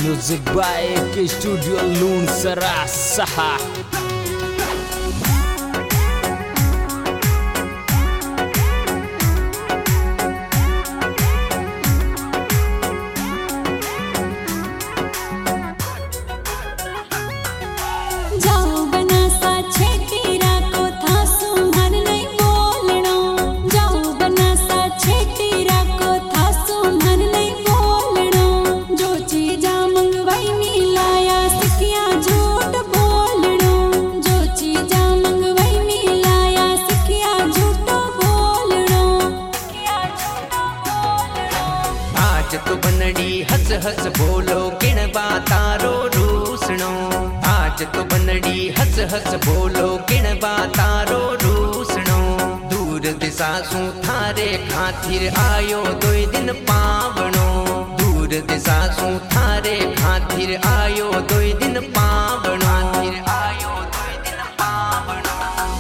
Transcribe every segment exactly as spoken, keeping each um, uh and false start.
Music by K Studio Loon Sarasaha. तो बनड़ी हस हस बोलो किण बातारो रूसणो। आज तो बनड़ी हस हस बोलो किण बातारो रूसणो। दूर दिशा सु थारे खातिर आयो दो दिन पावणो। दूर दिशा सु थारे खातिर आयो दो दिन पावणो। आयो दो दिन पावणो।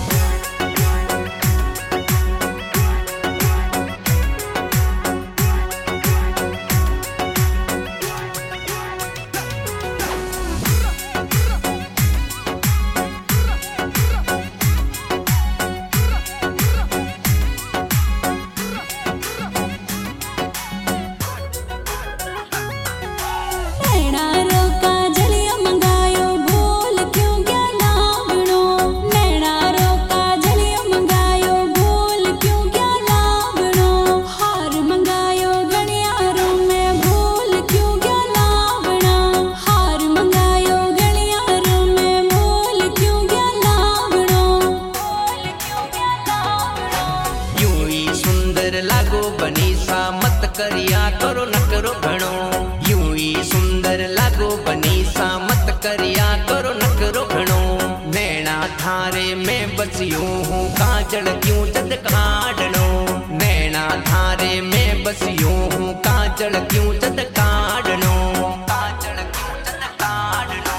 लागो बनीसा मत करिया करो न करो घणो। यूं ही सुंदर लागो बनीसा मत करिया करो न करो घणो। नैना थारे में बसियो हूँ काजल क्यों जद काढ़नो। नैना थारे में बसियो हूँ काजल क्यों जद काढ़नो। काजल क्यों जद काढ़नो।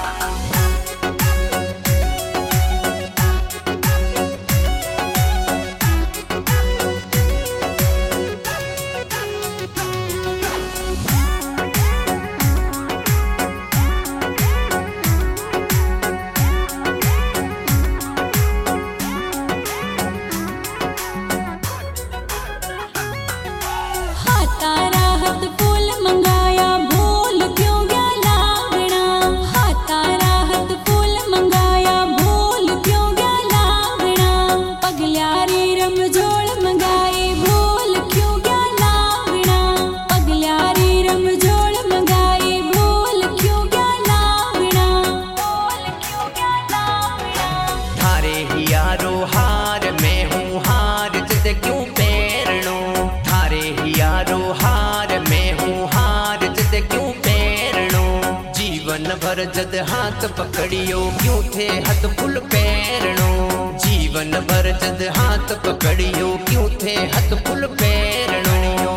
यारो हार में हूँ हार जद क्यों पैरणो। थारे यारो हार में हूँ हार जद क्यों पैरणो। जीवन भर जद हाथ पकड़ियो क्यों थे हाथ फुल पैरणो। जीवन भर जद हाथ पकड़ियो क्यों थे हाथ फुल पैरणो।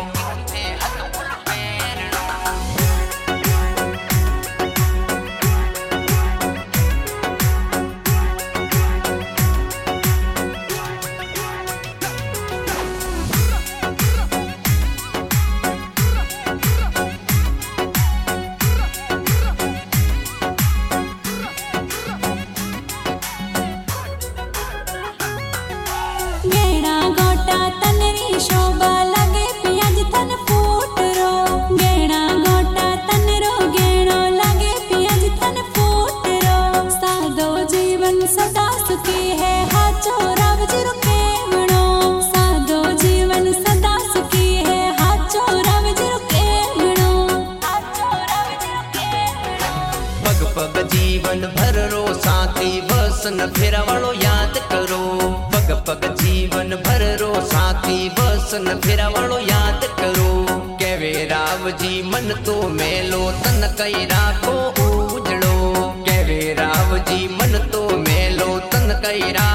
सदा सुखी है हाचो रव जी रुके मणो। सादो जीवन सदा सुखी है हाचो रव जी रुके मणो। हाचो रव जी रुके मणो। पग पग जीवन भर रो साथी बसन फिर वालो याद करो। पग पग जीवन भर रो साथी बसन फिर वालो याद करो। केवे राव जी मन तो मेलो तन कई राखो उजड़ो। केवे राव जी मन तो मेलो तन कई